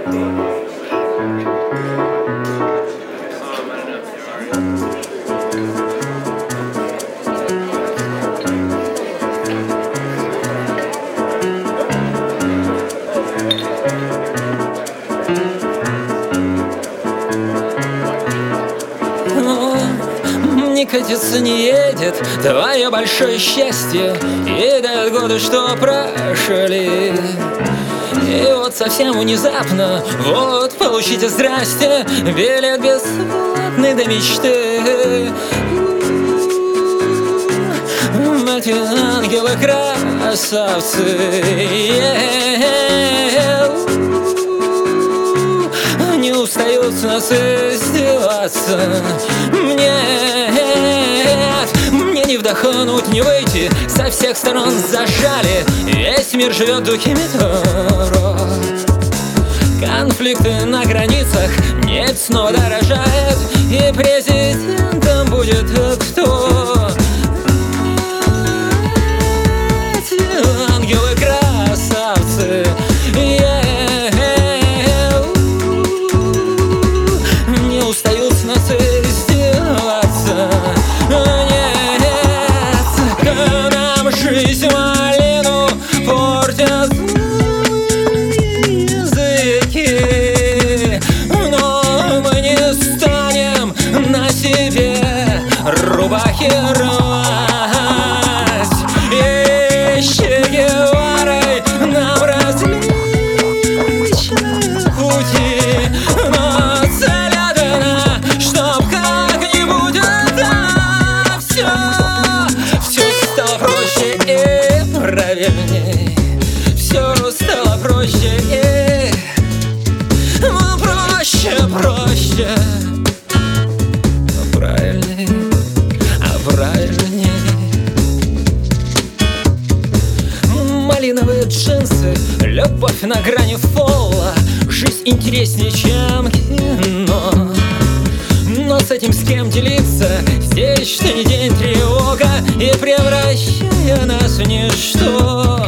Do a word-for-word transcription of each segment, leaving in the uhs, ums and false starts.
Не катится, не едет твое большое счастье, и дают годы, что прошли. И вот совсем внезапно, вот получите здрасте, билет бесплатный до мечты. Эти ангелы-красавцы, не устают с нас издеваться. Мне Мне не вдохнуть, не выйти, со всех сторон зажали. Весь мир живет в духе метро. Конфликты на границах, нефть снова дорожает, и президентом будет кто? Эти ангелы-красавцы, не устают с нас издеваться. Жизнь малину портят языки, но мы не станем на себе рубахи рвать. И Че Геварой нам различны пути, но цель одна, чтоб как-нибудь это все правильней, все стало проще и проще, проще, правильней, а правильней. Малиновые джинсы, любовь на грани фола, жизнь интереснее, чем кино. Но с этим с кем делиться? Здесь что ни день тревога, и превращая нас в ничто.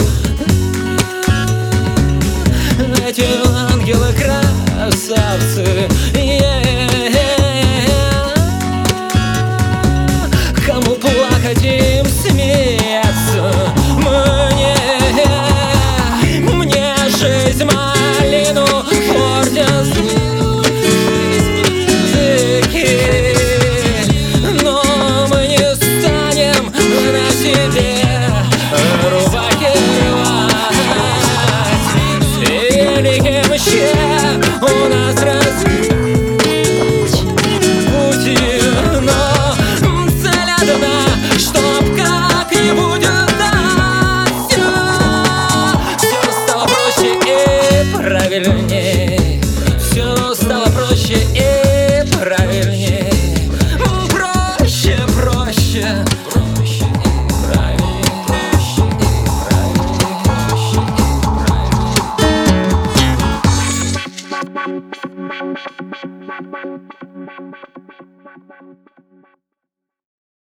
Эти ангелы-красавцы, кому плакать, им смеяться. Мне, мне жизнь малину портят, но мы не станем на себе рубахи рвать. С великим Че у нас различны пути, но цель одна, чтоб как-нибудь дать все. Все стало проще и правильней, все стало проще и правильней. Проще, проще, проще и правильней, проще и правильней, проще и правильней.